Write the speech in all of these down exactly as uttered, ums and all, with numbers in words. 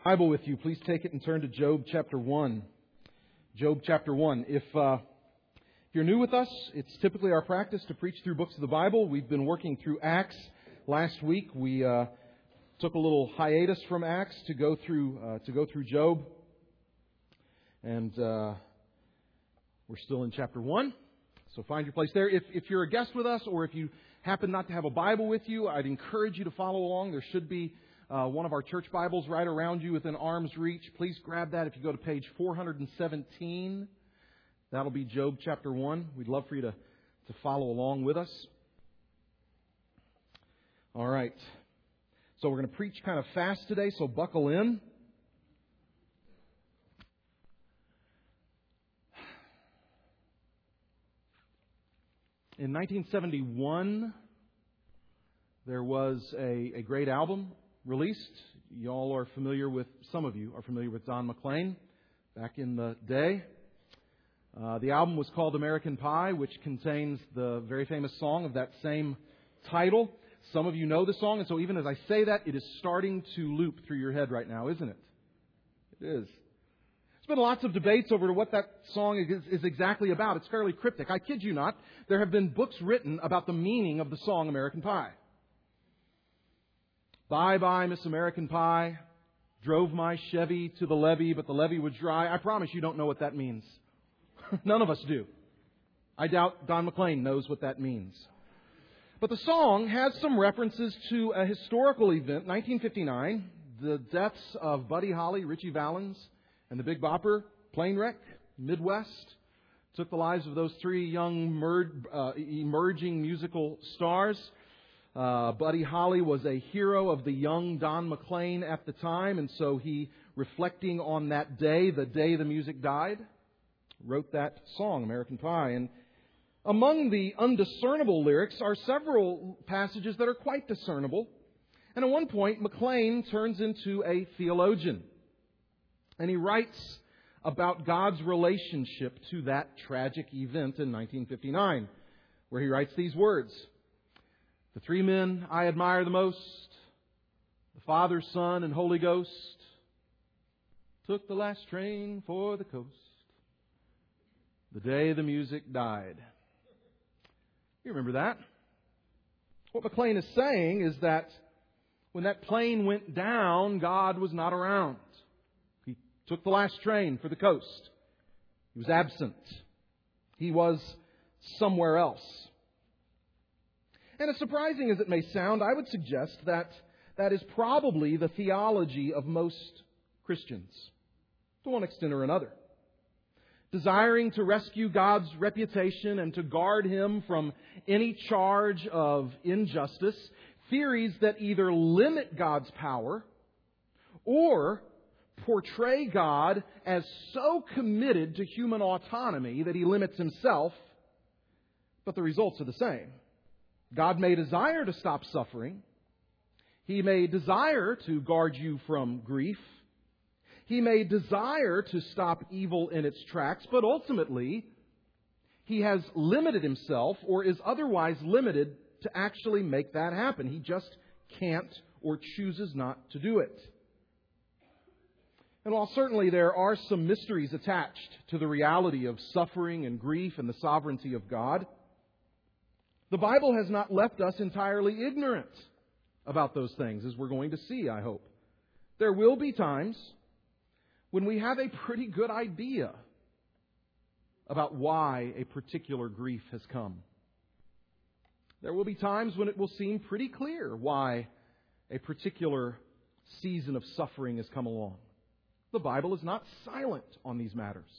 Bible with you, please take it and turn to Job chapter one. Job chapter one. If, uh, if you're new with us, it's typically our practice to preach through books of the Bible. We've been working through Acts. Last week we uh, took a little hiatus from Acts to go through uh, to go through Job, and uh, we're still in chapter one. So find your place there. If if you're a guest with us, or if you happen not to have a Bible with you, I'd encourage you to follow along. There should be Uh, one of our church Bibles right around you within arm's reach. Please grab that if you go to page four seventeen. That'll be Job chapter one. We'd love for you to, to follow along with us. All right. So we're going to preach kind of fast today, so buckle in. In nineteen seventy-one, there was a, a great album released. Y'all are familiar with, some of you are familiar with Don McLean back in the day. Uh, the album was called American Pie, which contains the very famous song of that same title. Some of you know the song, and so even as I say that, it is starting to loop through your head right now, isn't it? It is. There's been lots of debates over what that song is, is exactly about. It's fairly cryptic. I kid you not. There have been books written about the meaning of the song American Pie. Bye bye, Miss American Pie. Drove my Chevy to the levee, but the levee was dry. I promise you don't know what that means. None of us do. I doubt Don McLean knows what that means. But the song has some references to a historical event, nineteen fifty-nine, the deaths of Buddy Holly, Ritchie Valens, and the Big Bopper plane wreck, Midwest. Took the lives of those three young mer- uh, emerging musical stars. Uh, Buddy Holly was a hero of the young Don McLean at the time, and so he, reflecting on that day, the day the music died, wrote that song, American Pie. And among the undiscernible lyrics are several passages that are quite discernible. And at one point, McLean turns into a theologian, and he writes about God's relationship to that tragic event in nineteen fifty-nine, where he writes these words: "The three men I admire the most, the Father, Son, and Holy Ghost, took the last train for the coast, the day the music died." You remember that? What McLean is saying is that when that plane went down, God was not around. He took the last train for the coast. He was absent. He was somewhere else. And as surprising as it may sound, I would suggest that that is probably the theology of most Christians, to one extent or another. Desiring to rescue God's reputation and to guard Him from any charge of injustice, theories that either limit God's power or portray God as so committed to human autonomy that He limits Himself, but the results are the same. God may desire to stop suffering. He may desire to guard you from grief. He may desire to stop evil in its tracks, but ultimately, He has limited Himself or is otherwise limited to actually make that happen. He just can't or chooses not to do it. And while certainly there are some mysteries attached to the reality of suffering and grief and the sovereignty of God, the Bible has not left us entirely ignorant about those things, as we're going to see, I hope. There will be times when we have a pretty good idea about why a particular grief has come. There will be times when it will seem pretty clear why a particular season of suffering has come along. The Bible is not silent on these matters.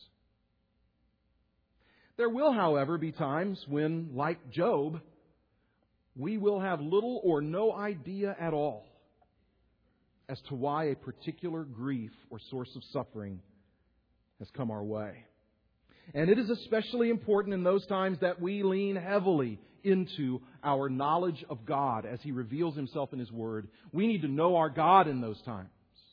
There will, however, be times when, like Job, we will have little or no idea at all as to why a particular grief or source of suffering has come our way. And it is especially important in those times that we lean heavily into our knowledge of God as He reveals Himself in His Word. We need to know our God in those times.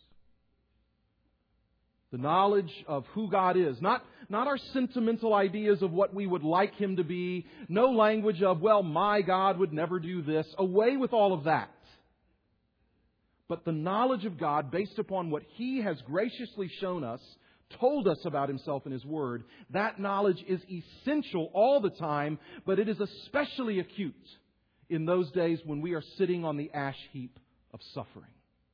The knowledge of who God is. Not, not our sentimental ideas of what we would like Him to be. No language of, well, my God would never do this. Away with all of that. but the knowledge of God based upon what He has graciously shown us, told us about Himself in His Word, that knowledge is essential all the time, but it is especially acute in those days when we are sitting on the ash heap of suffering.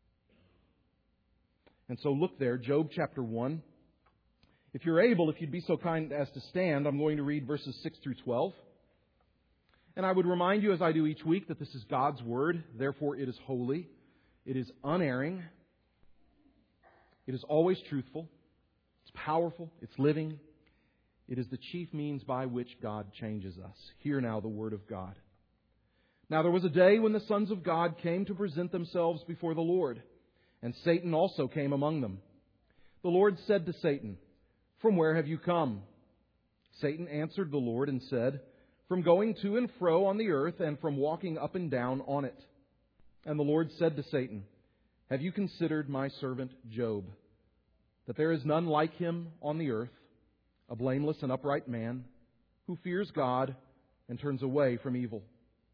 And so look there, Job chapter one. If you're able, if you'd be so kind as to stand, I'm going to read verses six through twelve. And I would remind you, as I do each week, that this is God's Word. Therefore, it is holy. It is unerring. It is always truthful. It's powerful. It's living. It is the chief means by which God changes us. Hear now the Word of God. Now there was a day when the sons of God came to present themselves before the Lord, and Satan also came among them. The Lord said to Satan, "From where have you come?" Satan answered the Lord and said, "From going to and fro on the earth, and from walking up and down on it." And the Lord said to Satan, "Have you considered my servant Job, that there is none like him on the earth, a blameless and upright man, who fears God and turns away from evil?"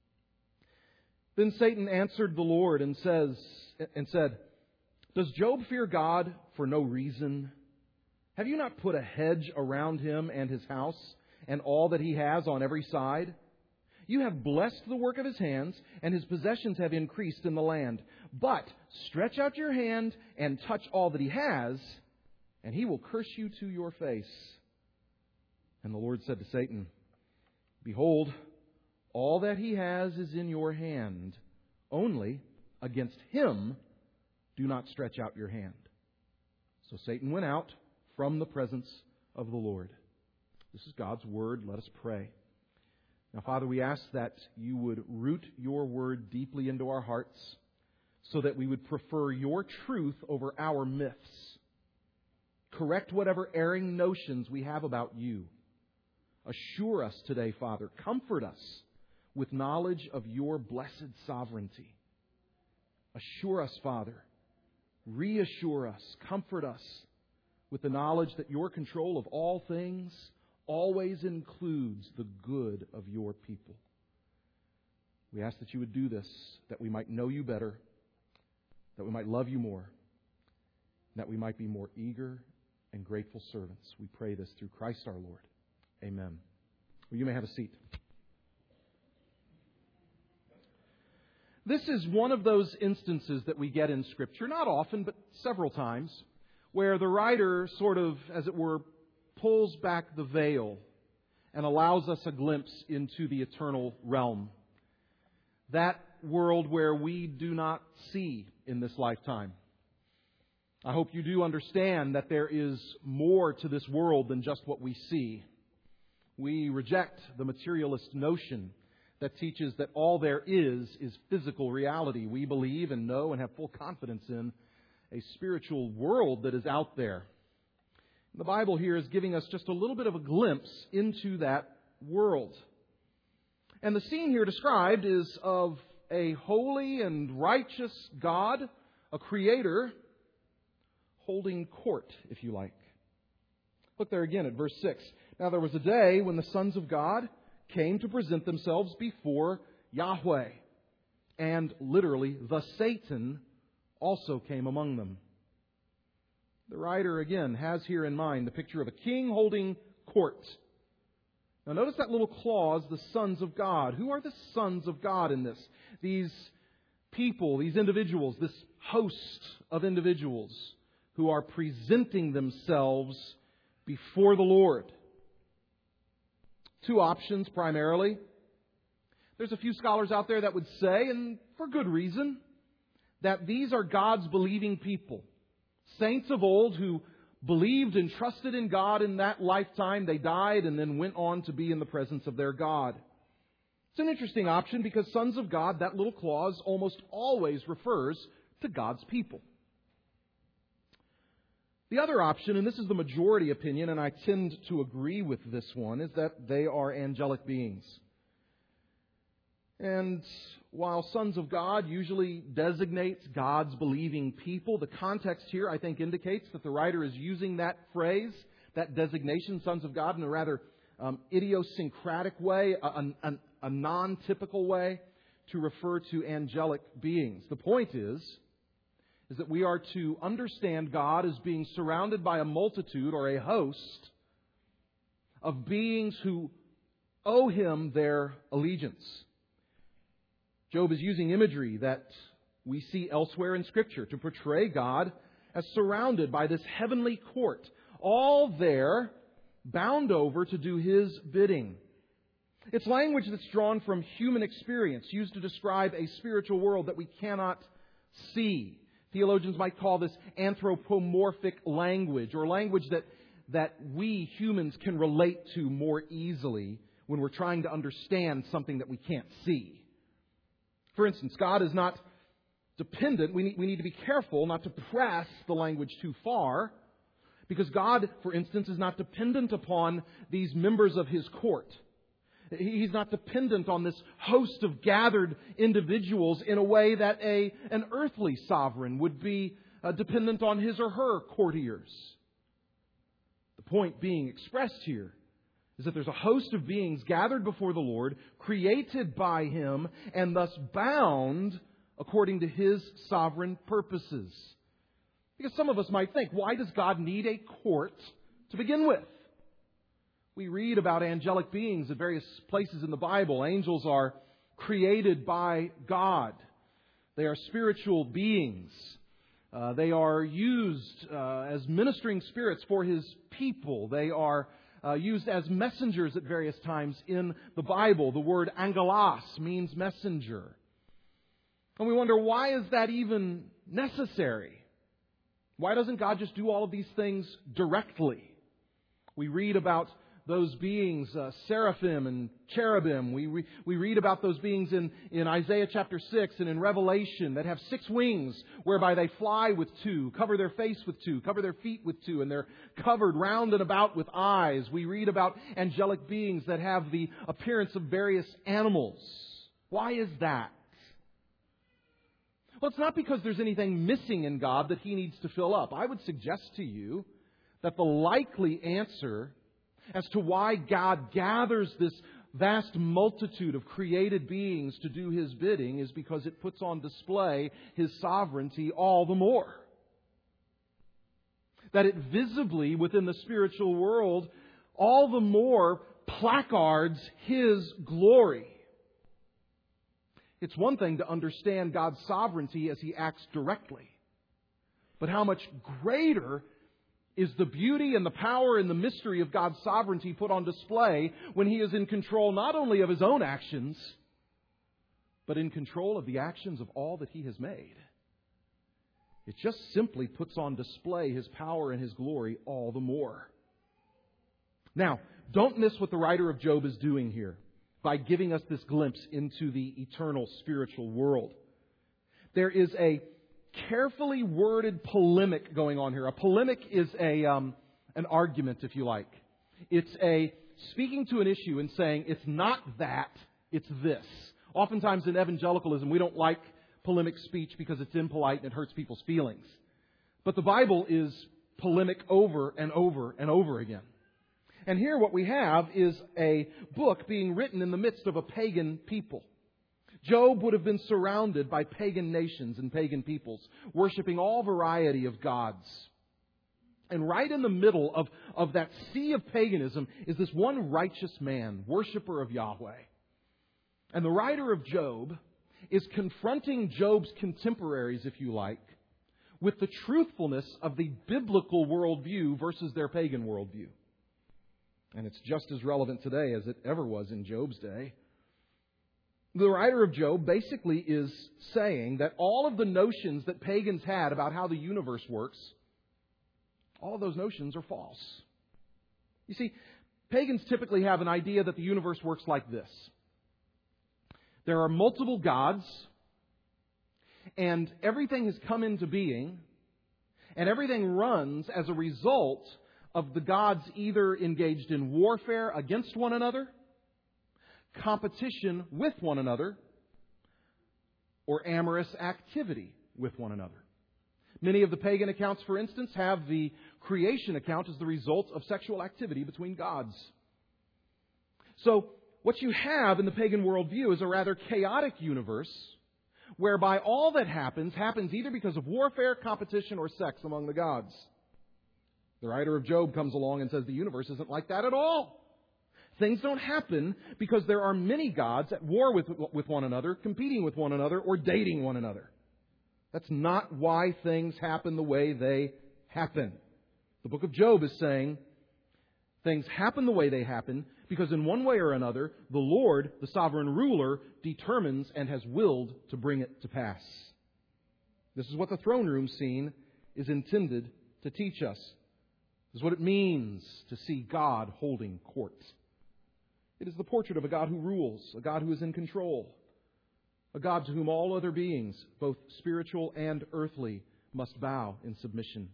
Then Satan answered the Lord and says and said, "Does Job fear God for no reason? Have you not put a hedge around him and his house, and all that he has on every side? You have blessed the work of his hands, and his possessions have increased in the land. But stretch out your hand and touch all that he has, and he will curse you to your face." And the Lord said to Satan, "Behold, all that he has is in your hand. Only against him do not stretch out your hand." So Satan went out from the presence of the Lord. This is God's Word. Let us pray. Now, Father, we ask that you would root your Word deeply into our hearts so that we would prefer your truth over our myths. Correct whatever erring notions we have about you. Assure us today, Father. Comfort us with knowledge of your blessed sovereignty. Assure us, Father. Reassure us. Comfort us with the knowledge that your control of all things always includes the good of your people. We ask that you would do this, that we might know you better, that we might love you more, and that we might be more eager and grateful servants. We pray this through Christ our Lord. Amen. Well, you may have a seat. This is one of those instances that we get in Scripture, not often, but several times, where the writer sort of, as it were, pulls back the veil and allows us a glimpse into the eternal realm. That world where we do not see in this lifetime. I hope you do understand that there is more to this world than just what we see. We reject the materialist notion that teaches that all there is is physical reality. We believe and know and have full confidence in a spiritual world that is out there. The Bible here is giving us just a little bit of a glimpse into that world. And the scene here described is of a holy and righteous God, a creator, holding court, if you like. Look there again at verse six. Now there was a day when the sons of God came to present themselves before Yahweh. And literally, the Satan also came among them. The writer, again, has here in mind the picture of a king holding court. Now notice that little clause, the sons of God. Who are the sons of God in this? These people, these individuals, this host of individuals who are presenting themselves before the Lord. Two options primarily. There's a few scholars out there that would say, and for good reason, that these are God's believing people. Saints of old who believed and trusted in God in that lifetime. They died and then went on to be in the presence of their God. It's an interesting option because sons of God, that little clause, almost always refers to God's people. The other option, and this is the majority opinion, and I tend to agree with this one, is that they are angelic beings. And while sons of God usually designates God's believing people, the context here, I think, indicates that the writer is using that phrase, that designation, sons of God, in a rather um, idiosyncratic way, a, a, a non-typical way, to refer to angelic beings. The point is is that we are to understand God as being surrounded by a multitude or a host of beings who owe Him their allegiance. Job is using imagery that we see elsewhere in Scripture to portray God as surrounded by this heavenly court, all there bound over to do His bidding. It's language that's drawn from human experience, used to describe a spiritual world that we cannot see. Theologians might call this anthropomorphic language, or language that, that we humans can relate to more easily when we're trying to understand something that we can't see. For instance, God is not dependent. We need, we need to be careful not to press the language too far, because God, for instance, is not dependent upon these members of His court. He's not dependent on this host of gathered individuals in a way that a, an earthly sovereign would be uh, dependent on his or her courtiers. The point being expressed here is that there's a host of beings gathered before the Lord, created by Him, and thus bound according to His sovereign purposes. Because some of us might think, why does God need a court to begin with? We read about angelic beings at various places in the Bible. Angels are created by God. They are spiritual beings. Uh, they are used uh, as ministering spirits for His people. They are uh, used as messengers at various times in the Bible. The word angelos means messenger. And we wonder, why is that even necessary? Why doesn't God just do all of these things directly? We read about those beings, uh, seraphim and cherubim. We, re- we read about those beings in, in Isaiah chapter six and in Revelation that have six wings whereby they fly with two, cover their face with two, cover their feet with two, and they're covered round and about with eyes. We read about angelic beings that have the appearance of various animals. Why is that? Well, it's not because there's anything missing in God that He needs to fill up. I would suggest to you that the likely answer as to why God gathers this vast multitude of created beings to do His bidding is because it puts on display His sovereignty all the more. That it visibly within the spiritual world all the more placards His glory. It's one thing to understand God's sovereignty as He acts directly. But how much greater is the beauty and the power and the mystery of God's sovereignty put on display when He is in control not only of His own actions, but in control of the actions of all that He has made. It just simply puts on display His power and His glory all the more. Now, don't miss what the writer of Job is doing here by giving us this glimpse into the eternal spiritual world. There is a carefully worded polemic going on here. A polemic is a um, an argument, if you like. It's a speaking to an issue and saying, it's not that, it's this. Oftentimes in evangelicalism, we don't like polemic speech because it's impolite and it hurts people's feelings. But the Bible is polemic over and over and over again. And here what we have is a book being written in the midst of a pagan people. Job would have been surrounded by pagan nations and pagan peoples, worshiping all variety of gods. And right in the middle of, of that sea of paganism is this one righteous man, worshiper of Yahweh. And the writer of Job is confronting Job's contemporaries, if you like, with the truthfulness of the biblical worldview versus their pagan worldview. And it's just as relevant today as it ever was in Job's day. The writer of Job basically is saying that all of the notions that pagans had about how the universe works, all of those notions are false. You see, pagans typically have an idea that the universe works like this. There are multiple gods, and everything has come into being, and everything runs as a result of the gods either engaged in warfare against one another, competition with one another, or amorous activity with one another. Many of the pagan accounts, for instance, have the creation account as the result of sexual activity between gods. So, what you have in the pagan worldview is a rather chaotic universe whereby all that happens, happens either because of warfare, competition, or sex among the gods. The writer of Job comes along and says the universe isn't like that at all. Things don't happen because there are many gods at war with, with one another, competing with one another, or dating one another. That's not why things happen the way they happen. The book of Job is saying things happen the way they happen because in one way or another, the Lord, the sovereign ruler, determines and has willed to bring it to pass. This is what the throne room scene is intended to teach us. This is what it means to see God holding court. It is the portrait of a God who rules, a God who is in control, a God to whom all other beings, both spiritual and earthly, must bow in submission.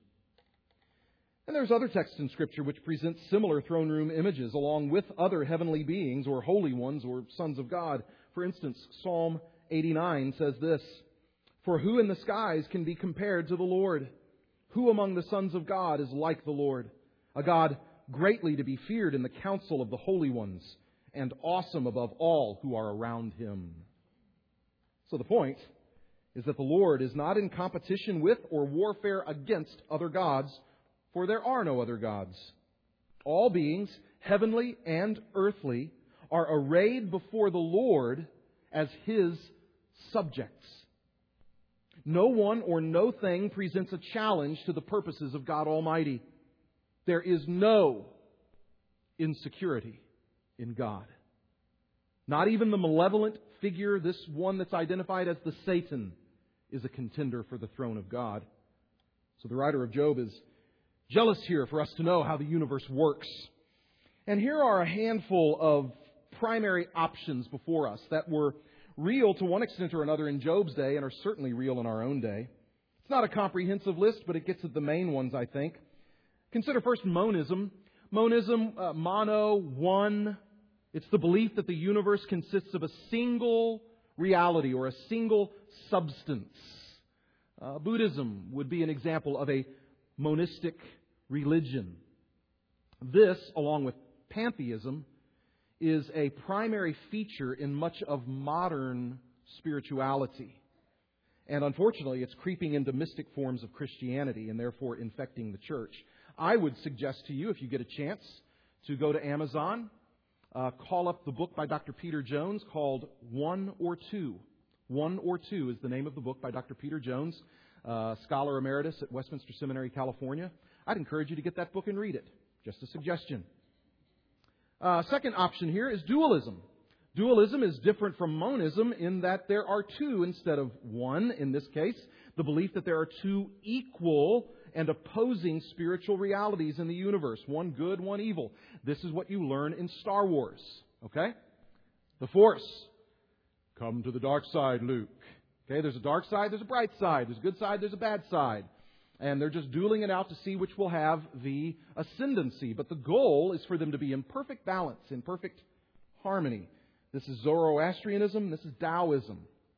And there's other texts in Scripture which present similar throne room images along with other heavenly beings or holy ones or sons of God. For instance, Psalm eighty-nine says this, "For who in the skies can be compared to the Lord? Who among the sons of God is like the Lord? A God greatly to be feared in the council of the holy ones and awesome above all who are around Him." So the point is that the Lord is not in competition with or warfare against other gods, for there are no other gods. All beings, heavenly and earthly, are arrayed before the Lord as His subjects. No one or no thing presents a challenge to the purposes of God Almighty. There is no insecurity in God. Not even the malevolent figure, this one that's identified as the Satan, is a contender for the throne of God. So the writer of Job is jealous here for us to know how the universe works. And here are a handful of primary options before us that were real to one extent or another in Job's day and are certainly real in our own day. It's not a comprehensive list, but it gets at the main ones, I think. Consider first monism. Monism, uh, mono, one. It's the belief that the universe consists of a single reality or a single substance. Uh, Buddhism would be an example of a monistic religion. This, along with pantheism, is a primary feature in much of modern spirituality. And unfortunately, it's creeping into mystic forms of Christianity and therefore infecting the church. I would suggest to you, if you get a chance, to go to Amazon, uh, call up the book by Doctor Peter Jones called One or Two. One or Two is the name of the book by Doctor Peter Jones, uh, scholar emeritus at Westminster Seminary, California. I'd encourage you to get that book and read it. Just a suggestion. Uh, second option here is dualism. Dualism is different from monism in that there are two instead of one, in this case. The belief that there are two equal and opposing spiritual realities in the universe. One good, one evil. This is what you learn in Star Wars. Okay? The Force. Come to the dark side, Luke. Okay, there's a dark side, there's a bright side. There's a good side, there's a bad side. And they're just dueling it out to see which will have the ascendancy. But the goal is for them to be in perfect balance, in perfect harmony. This is Zoroastrianism. This is Taoism.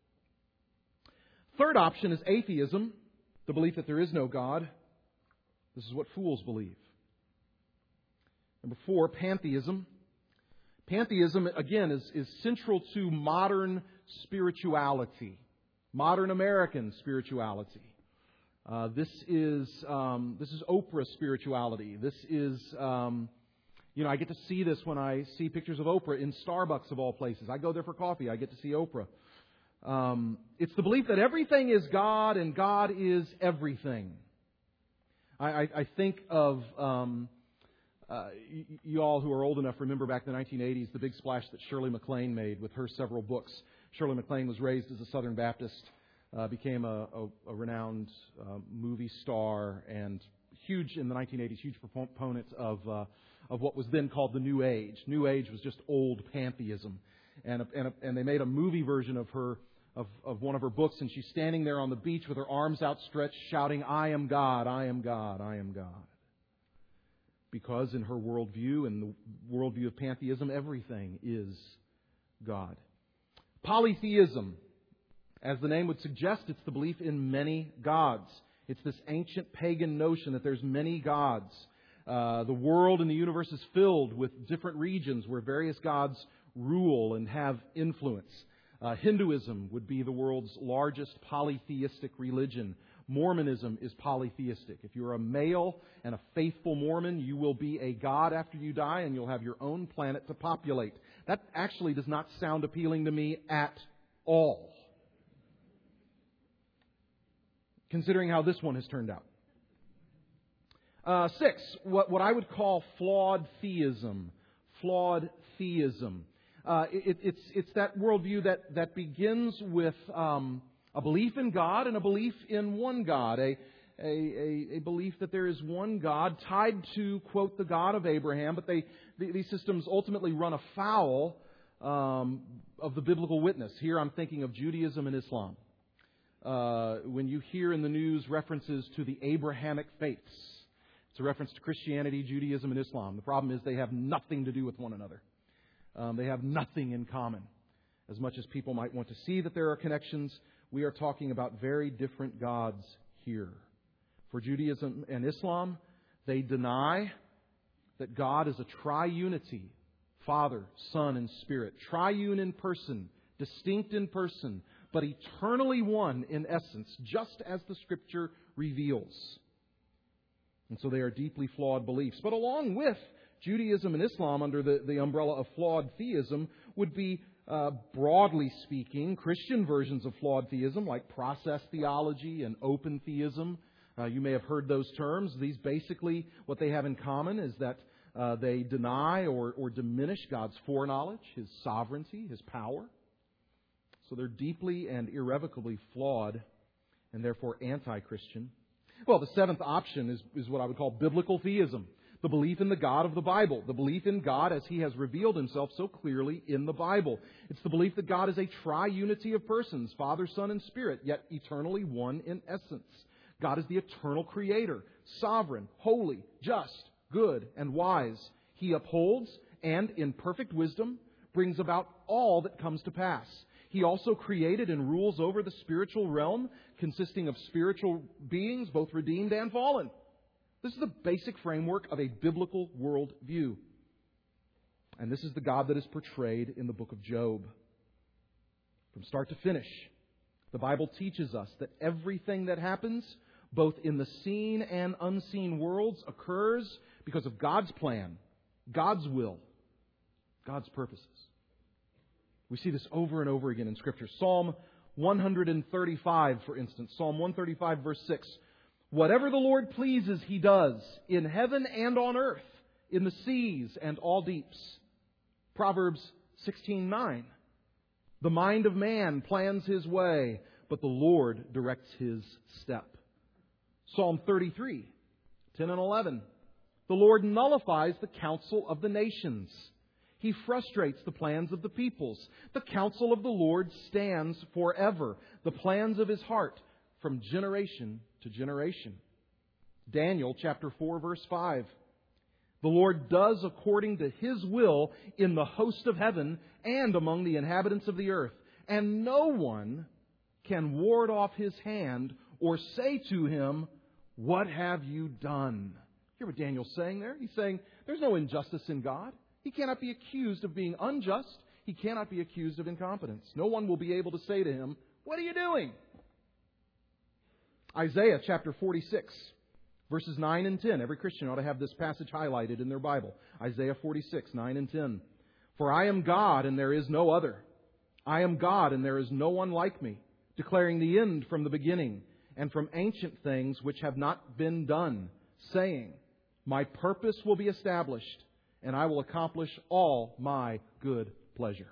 Third option is atheism, the belief that there is no God. This is what fools believe. Number four, pantheism. Pantheism, again, is, is central to modern spirituality, modern American spirituality. Uh, this is um, this is Oprah spirituality. This is, um, you know, I get to see this when I see pictures of Oprah in Starbucks of all places. I go there for coffee. I get to see Oprah. Um, it's the belief that everything is God and God is everything. I, I, I think of um, uh, y- you all who are old enough remember back in the nineteen eighties the big splash that Shirley MacLaine made with her several books. Shirley MacLaine was raised as a Southern Baptist. Uh, became a, a, a renowned uh, movie star and huge in the nineteen eighties, huge proponent of uh, of what was then called the New Age. New Age was just old pantheism, and a, and, a, and they made a movie version of her of, of one of her books, and she's standing there on the beach with her arms outstretched, shouting, "I am God, I am God, I am God." Because in her worldview and the worldview of pantheism, everything is God. Polytheism. As the name would suggest, it's the belief in many gods. It's this ancient pagan notion that there's many gods. Uh, the world and the universe is filled with different regions where various gods rule and have influence. Uh, Hinduism would be the world's largest polytheistic religion. Mormonism is polytheistic. If you're a male and a faithful Mormon, you will be a god after you die, and you'll have your own planet to populate. That actually does not sound appealing to me at all, considering how this one has turned out. Uh, six, what, what I would call flawed theism. Flawed theism. Uh, it, it's, it's that worldview that, that begins with um, a belief in God and a belief in one God. A, a, a, a belief that there is one God tied to, quote, the God of Abraham. But they, these systems ultimately run afoul um, of the biblical witness. Here I'm thinking of Judaism and Islam. Uh, when you hear in the news references to the Abrahamic faiths, it's a reference to Christianity, Judaism, and Islam. The problem is they have nothing to do with one another. Um, they have nothing in common. As much as people might want to see that there are connections, we are talking about very different gods here. For Judaism and Islam, they deny that God is a triunity, Father, Son, and Spirit. Triune in person, distinct in person, but eternally one in essence, just as the Scripture reveals. And so they are deeply flawed beliefs. But along with Judaism and Islam, under the, the umbrella of flawed theism, would be, uh, broadly speaking, Christian versions of flawed theism, like process theology and open theism. Uh, you may have heard those terms. These basically, what they have in common is that uh, they deny or, or diminish God's foreknowledge, His sovereignty, His power. So they're deeply and irrevocably flawed and therefore anti-Christian. Well, the seventh option is, is what I would call biblical theism. The belief in the God of the Bible. The belief in God as He has revealed Himself so clearly in the Bible. It's the belief that God is a triunity of persons, Father, Son, and Spirit, yet eternally one in essence. God is the eternal Creator, sovereign, holy, just, good, and wise. He upholds and, in perfect wisdom, brings about all that comes to pass. He also created and rules over the spiritual realm, consisting of spiritual beings, both redeemed and fallen. This is the basic framework of a biblical worldview. And this is the God that is portrayed in the book of Job. From start to finish, the Bible teaches us that everything that happens, both in the seen and unseen worlds, occurs because of God's plan, God's will, God's purposes. We see this over and over again in Scripture. Psalm one thirty-five, for instance. Psalm one thirty-five, verse six. Whatever the Lord pleases, He does, in heaven and on earth, in the seas and all deeps. Proverbs sixteen nine. The mind of man plans his way, but the Lord directs his step. Psalm thirty-three, ten and eleven. The Lord nullifies the counsel of the nations. He frustrates the plans of the peoples. The counsel of the Lord stands forever, the plans of His heart from generation to generation. Daniel chapter four, verse five. The Lord does according to His will in the host of heaven and among the inhabitants of the earth. And no one can ward off His hand or say to Him, "What have you done?" Hear what Daniel's saying there? He's saying there's no injustice in God. He cannot be accused of being unjust. He cannot be accused of incompetence. No one will be able to say to Him, "What are you doing?" Isaiah chapter forty-six, verses nine and ten. Every Christian ought to have this passage highlighted in their Bible. Isaiah forty-six, nine and ten. For I am God and there is no other. I am God and there is no one like me, declaring the end from the beginning and from ancient things which have not been done, saying, my purpose will be established and I will accomplish all my good pleasure.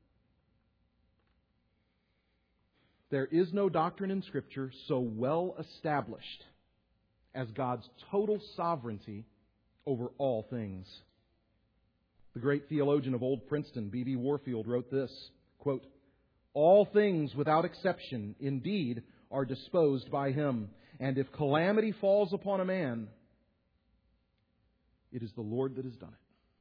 There is no doctrine in Scripture so well established as God's total sovereignty over all things. The great theologian of Old Princeton, B B Warfield, wrote this, quote, all things without exception indeed are disposed by Him, and if calamity falls upon a man, it is the Lord that has done it.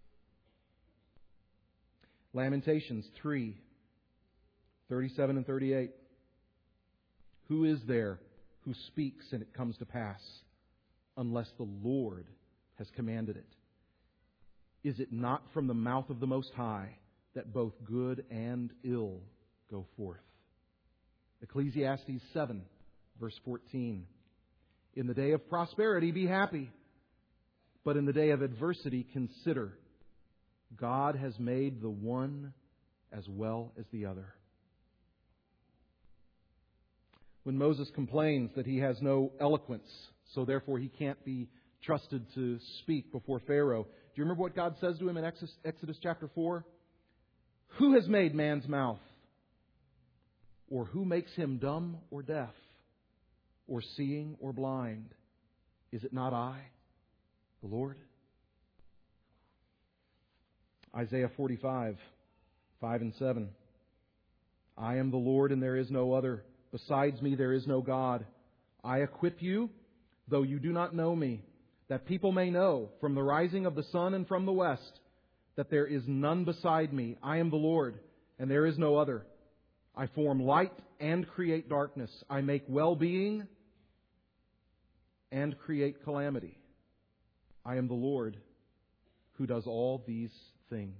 Lamentations three, thirty-seven and thirty-eight. Who is there who speaks and it comes to pass, unless the Lord has commanded it? Is it not from the mouth of the Most High that both good and ill go forth. Ecclesiastes seven, verse fourteen. In the day of prosperity, be happy. But in the day of adversity, consider, God has made the one as well as the other. When Moses complains that he has no eloquence, so therefore he can't be trusted to speak before Pharaoh, do you remember what God says to him in Exodus, Exodus chapter four? Who has made man's mouth? Or who makes him dumb or deaf? Or seeing or blind? Is it not I, the Lord? Isaiah forty-five, five and seven. I am the Lord and there is no other. Besides me there is no God. I equip you, though you do not know me, that people may know from the rising of the sun and from the west that there is none beside me. I am the Lord and there is no other. I form light and create darkness. I make well-being and create calamity. I am the Lord who does all these things.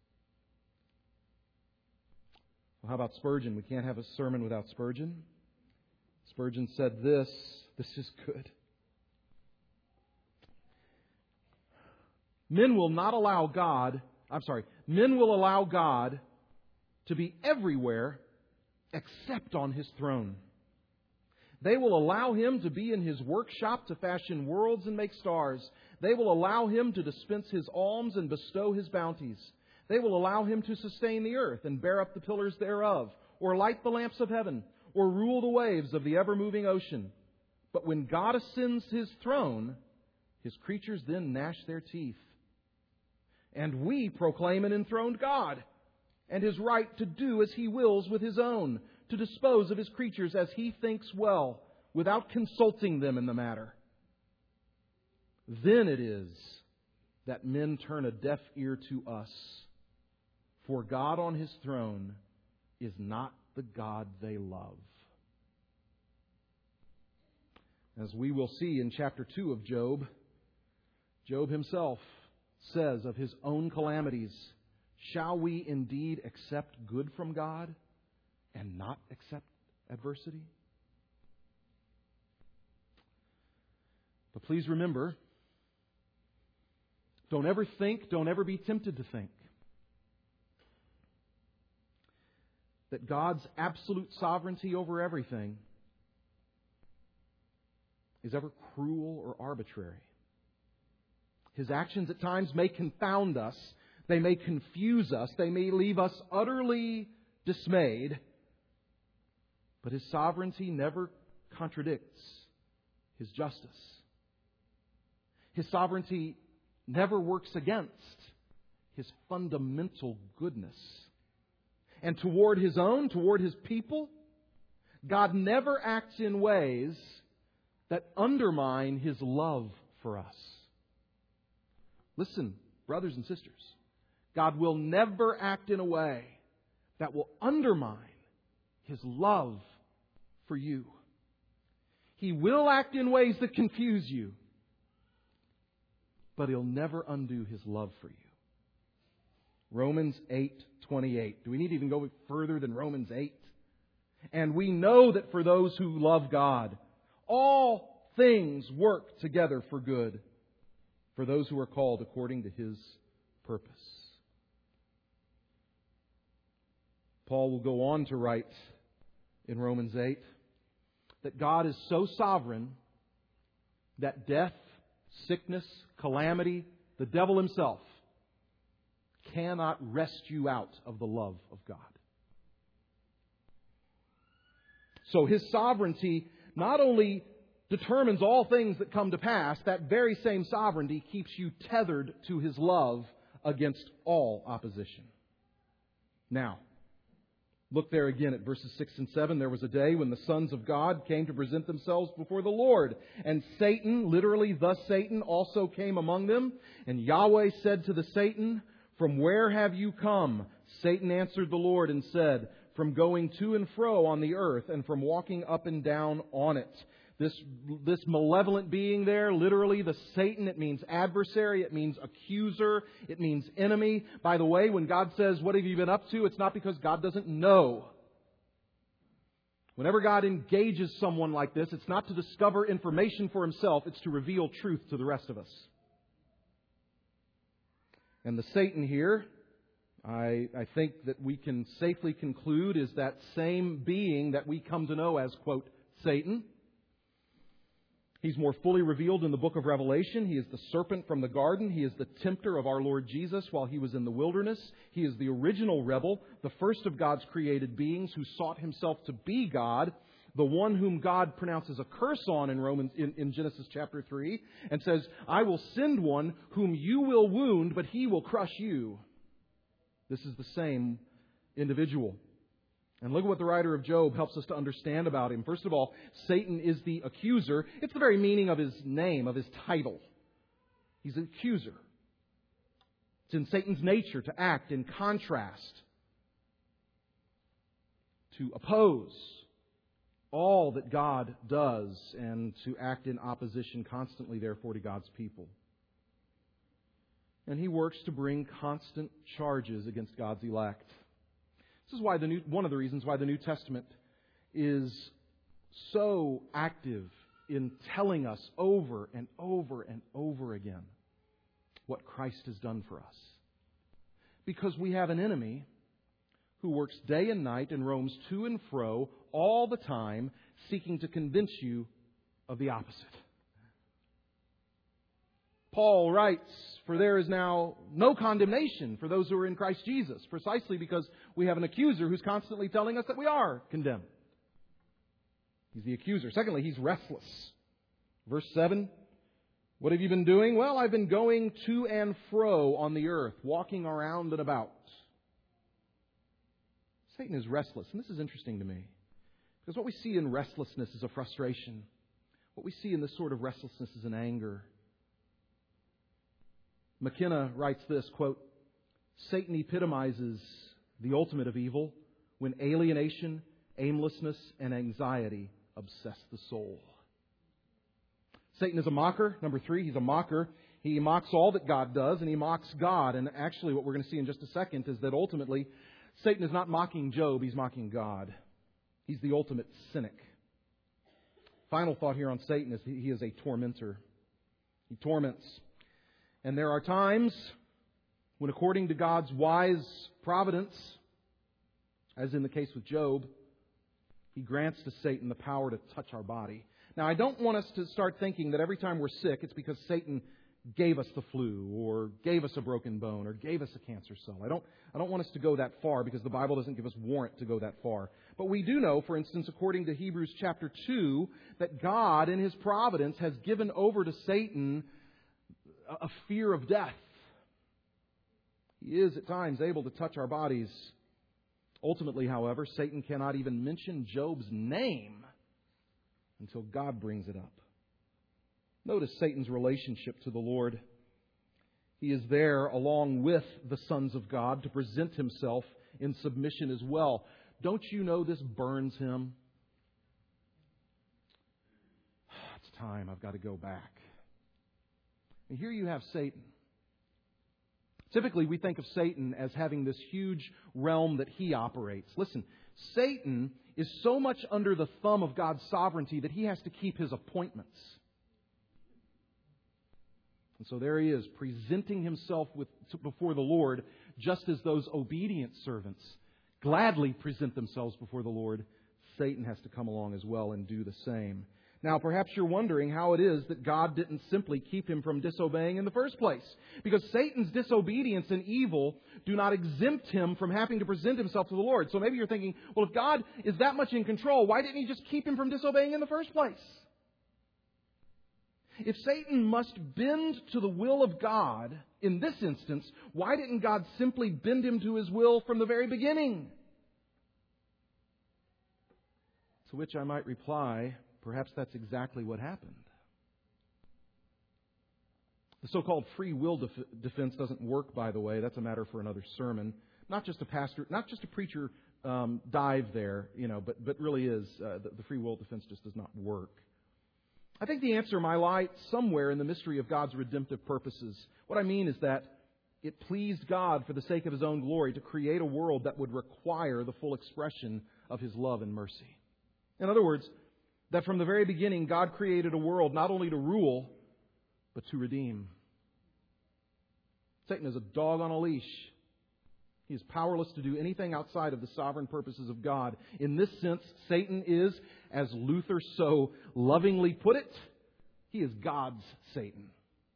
Well, how about Spurgeon? We can't have a sermon without Spurgeon. Spurgeon said this. This is good. Men will not allow God, I'm sorry, men will allow God to be everywhere except on His throne. They will allow Him to be in His workshop to fashion worlds and make stars. They will allow Him to dispense His alms and bestow His bounties. They will allow Him to sustain the earth and bear up the pillars thereof, or light the lamps of heaven, or rule the waves of the ever-moving ocean. But when God ascends His throne, His creatures then gnash their teeth. And we proclaim an enthroned God, and His right to do as He wills with His own, to dispose of His creatures as He thinks well, without consulting them in the matter. Then it is that men turn a deaf ear to us. For God on His throne is not the God they love. As we will see in chapter two of Job, Job himself says of his own calamities, shall we indeed accept good from God and not accept adversity? But please remember, don't ever think, don't ever be tempted to think that God's absolute sovereignty over everything is ever cruel or arbitrary. His actions at times may confound us. They may confuse us. They may leave us utterly dismayed. But His sovereignty never contradicts His justice. His sovereignty never works against His fundamental goodness. And toward His own, toward His people, God never acts in ways that undermine His love for us. Listen, brothers and sisters, God will never act in a way that will undermine His love for you. He will act in ways that confuse you, but He'll never undo His love for you. Romans eight twenty-eight. Do we need to even go further than Romans eight? And we know that for those who love God, all things work together for good, for those who are called according to His purpose. Paul will go on to write in Romans eight that God is so sovereign that death, sickness, calamity, the devil himself cannot wrest you out of the love of God. So His sovereignty not only determines all things that come to pass, that very same sovereignty keeps you tethered to His love against all opposition. Now, look there again at verses six and seven. There was a day when the sons of God came to present themselves before the Lord. And Satan, literally the Satan, also came among them. And Yahweh said to the Satan, from where have you come? Satan answered the Lord and said, from going to and fro on the earth and from walking up and down on it. This, this malevolent being there, literally the Satan, it means adversary, it means accuser, it means enemy. By the way, when God says, what have you been up to? It's not because God doesn't know. Whenever God engages someone like this, it's not to discover information for himself, it's to reveal truth to the rest of us. And the Satan here, I, I think that we can safely conclude, is that same being that we come to know as, quote, Satan. He's more fully revealed in the book of Revelation. He is the serpent from the garden. He is the tempter of our Lord Jesus while He was in the wilderness. He is the original rebel, the first of God's created beings who sought himself to be God, the one whom God pronounces a curse on in Romans in, in Genesis chapter three, and says, I will send one whom you will wound, but he will crush you. This is the same individual. And look at what the writer of Job helps us to understand about him. First of all, Satan is the accuser. It's the very meaning of his name, of his title. He's an accuser. It's in Satan's nature to act in contrast, to oppose all that God does, and to act in opposition constantly, therefore, to God's people. And he works to bring constant charges against God's elect. This is why the new, one of the reasons why the New Testament is so active in telling us over and over and over again what Christ has done for us. Because we have an enemy who works day and night and roams to and fro all the time, seeking to convince you of the opposite. Paul writes, for there is now no condemnation for those who are in Christ Jesus, precisely because we have an accuser who's constantly telling us that we are condemned. He's the accuser. Secondly, he's restless. Verse seven, what have you been doing? Well, I've been going to and fro on the earth, walking around and about. Satan is restless, and this is interesting to me, because what we see in restlessness is a frustration. What we see in this sort of restlessness is an anger. McKenna writes this, quote, Satan epitomizes the ultimate of evil when alienation, aimlessness, and anxiety obsess the soul. Satan is a mocker. Number three, he's a mocker. He mocks all that God does, and he mocks God. And actually what we're going to see in just a second is that ultimately Satan is not mocking Job, he's mocking God. He's the ultimate cynic. Final thought here on Satan is he is a tormentor. He torments. And there are times when, according to God's wise providence, as in the case with Job, He grants to Satan the power to touch our body. Now, I don't want us to start thinking that every time we're sick, it's because Satan gave us the flu, or gave us a broken bone, or gave us a cancer cell. I don't, I don't want us to go that far, because the Bible doesn't give us warrant to go that far. But we do know, for instance, according to Hebrews chapter two, that God, in His providence, has given over to Satan a fear of death. He is at times able to touch our bodies. Ultimately, however, Satan cannot even mention Job's name until God brings it up. Notice Satan's relationship to the Lord. He is there along with the sons of God to present himself in submission as well. Don't you know this burns him? It's time. I've got to go back. And here you have Satan. Typically, we think of Satan as having this huge realm that he operates. Listen, Satan is so much under the thumb of God's sovereignty that he has to keep his appointments. And so there he is, presenting himself with, before the Lord, just as those obedient servants gladly present themselves before the Lord. Satan has to come along as well and do the same. Now, perhaps you're wondering how it is that God didn't simply keep him from disobeying in the first place. Because Satan's disobedience and evil do not exempt him from having to present himself to the Lord. So maybe you're thinking, well, if God is that much in control, why didn't He just keep him from disobeying in the first place? If Satan must bend to the will of God in this instance, why didn't God simply bend him to His will from the very beginning? To which I might reply, perhaps that's exactly what happened. The so-called free will def- defense doesn't work, by the way. That's a matter for another sermon. Not just a pastor, not just a preacher um, dive there, you know, but but really is uh, the, the free will defense just does not work. I think the answer might lie somewhere in the mystery of God's redemptive purposes. What I mean is that it pleased God, for the sake of His own glory, to create a world that would require the full expression of His love and mercy. In other words, that from the very beginning, God created a world not only to rule, but to redeem. Satan is a dog on a leash. He is powerless to do anything outside of the sovereign purposes of God. In this sense, Satan is, as Luther so lovingly put it, he is God's Satan.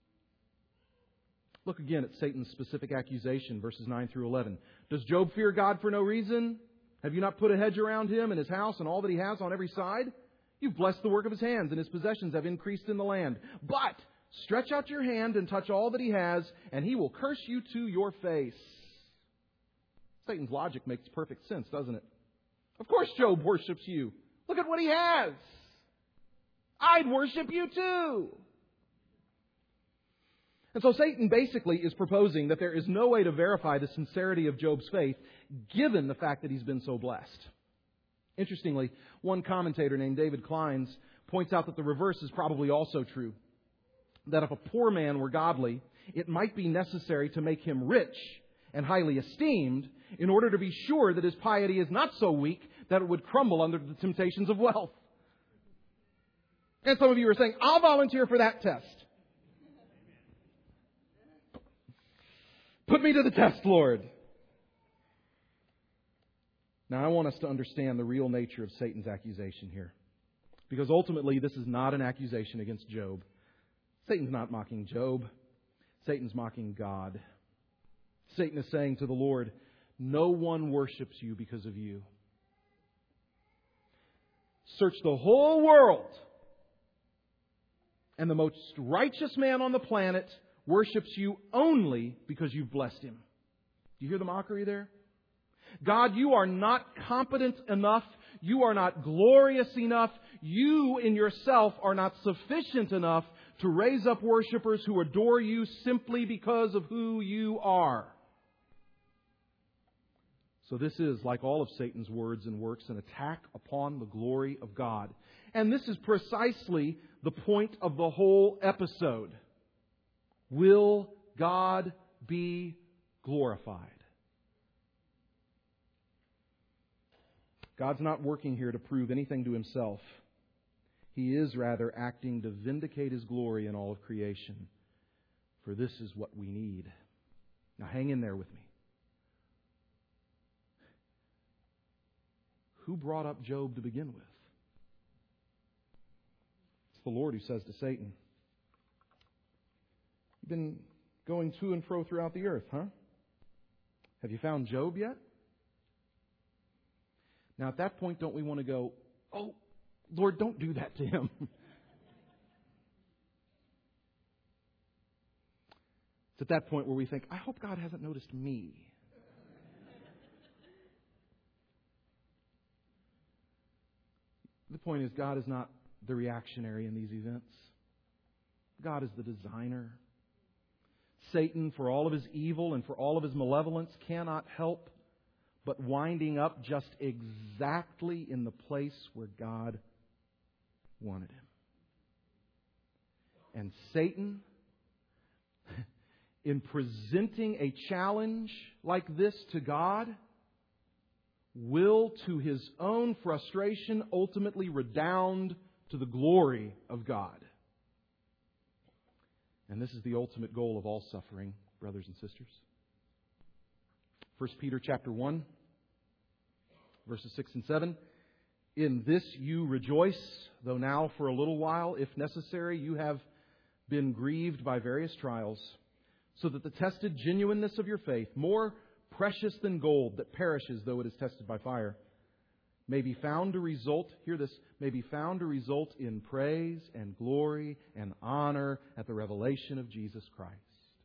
Look again at Satan's specific accusation, verses nine through eleven. Does Job fear God for no reason? Have you not put a hedge around him and his house and all that he has on every side? You've blessed the work of his hands, and his possessions have increased in the land. But stretch out your hand and touch all that he has, and he will curse you to your face. Satan's logic makes perfect sense, doesn't it? Of course Job worships you. Look at what he has. I'd worship you too. And so Satan basically is proposing that there is no way to verify the sincerity of Job's faith, given the fact that he's been so blessed. Interestingly, one commentator named David Kleins points out that the reverse is probably also true. That if a poor man were godly, it might be necessary to make him rich and highly esteemed in order to be sure that his piety is not so weak that it would crumble under the temptations of wealth. And some of you are saying, I'll volunteer for that test. Put me to the test, Lord. Now, I want us to understand the real nature of Satan's accusation here. Because ultimately, this is not an accusation against Job. Satan's not mocking Job. Satan's mocking God. Satan is saying to the Lord, no one worships you because of you. Search the whole world, and the most righteous man on the planet worships you only because you've blessed him. Do you hear the mockery there? God, you are not competent enough. You are not glorious enough. You in yourself are not sufficient enough to raise up worshipers who adore you simply because of who you are. So this is, like all of Satan's words and works, an attack upon the glory of God. And this is precisely the point of the whole episode. Will God be glorified? God's not working here to prove anything to Himself. He is rather acting to vindicate His glory in all of creation. For this is what we need. Now hang in there with me. Who brought up Job to begin with? It's the Lord who says to Satan, "You've been going to and fro throughout the earth, huh? Have you found Job yet?" Now at that point, don't we want to go, "Oh, Lord, don't do that to him." It's at that point where we think, I hope God hasn't noticed me. The point is, God is not the reactionary in these events. God is the designer. Satan, for all of his evil and for all of his malevolence, cannot help but winding up just exactly in the place where God wanted him. And Satan, in presenting a challenge like this to God, will, to his own frustration, ultimately redound to the glory of God. And this is the ultimate goal of all suffering, brothers and sisters. First Peter chapter one, verses six and seven. "In this you rejoice, though now for a little while, if necessary, you have been grieved by various trials, so that the tested genuineness of your faith, more precious than gold that perishes though it is tested by fire, may be found to result," hear this, "may be found to result in praise and glory and honor at the revelation of Jesus Christ."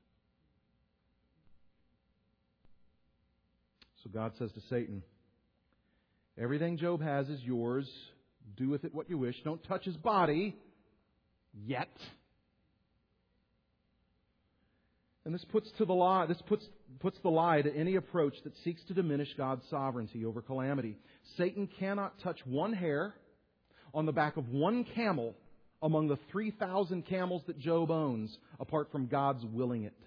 So God says to Satan, everything Job has is yours. Do with it what you wish. Don't touch his body yet. And this puts to the lie, this puts, puts the lie to any approach that seeks to diminish God's sovereignty over calamity. Satan cannot touch one hair on the back of one camel among the three thousand camels that Job owns, apart from God's willing it.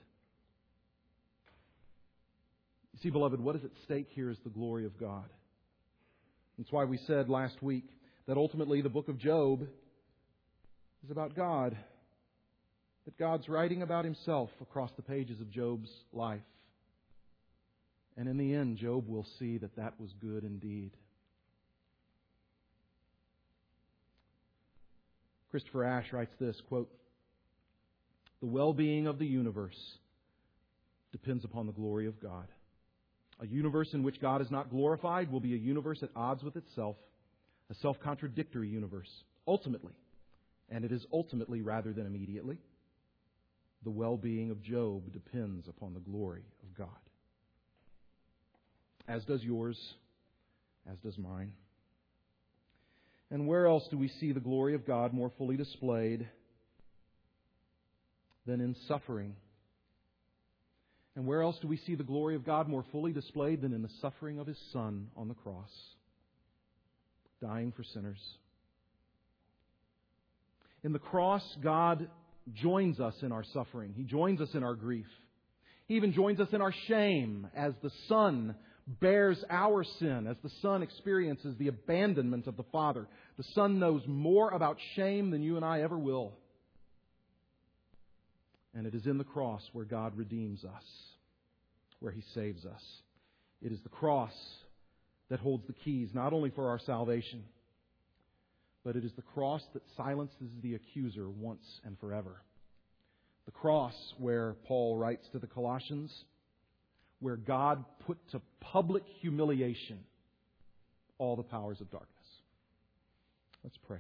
You see, beloved, what is at stake here is the glory of God. That's why we said last week that ultimately the book of Job is about God, that God's writing about Himself across the pages of Job's life. And in the end, Job will see that that was good indeed. Christopher Ashe writes this, quote, "The well-being of the universe depends upon the glory of God. A universe in which God is not glorified will be a universe at odds with itself, a self-contradictory universe. Ultimately, and it is ultimately rather than immediately, the well-being of Job depends upon the glory of God." As does yours, as does mine. And where else do we see the glory of God more fully displayed than in suffering? And where else do we see the glory of God more fully displayed than in the suffering of His Son on the cross, dying for sinners? In the cross, God joins us in our suffering. He joins us in our grief. He even joins us in our shame as the Son bears our sin, as the Son experiences the abandonment of the Father. The Son knows more about shame than you and I ever will. And it is in the cross where God redeems us, where He saves us. It is the cross that holds the keys not only for our salvation, but it is the cross that silences the accuser once and forever. The cross where Paul writes to the Colossians, where God put to public humiliation all the powers of darkness. Let's pray.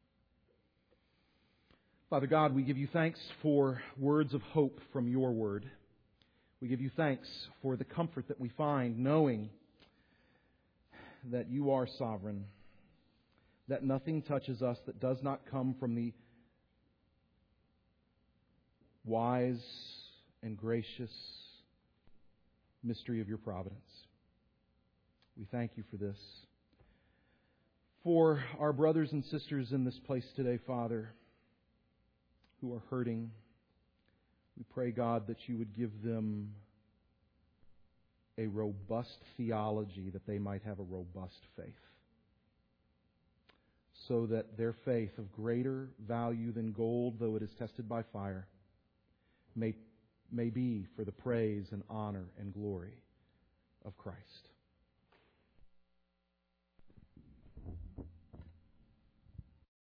Father God, we give You thanks for words of hope from Your Word. We give You thanks for the comfort that we find knowing that You are sovereign, that nothing touches us that does not come from the wise and gracious mystery of Your providence. We thank You for this. For our brothers and sisters in this place today, Father, who are hurting, we pray, God, that You would give them a robust theology, that they might have a robust faith, so that their faith, of greater value than gold, though it is tested by fire, may, may be for the praise and honor and glory of Christ.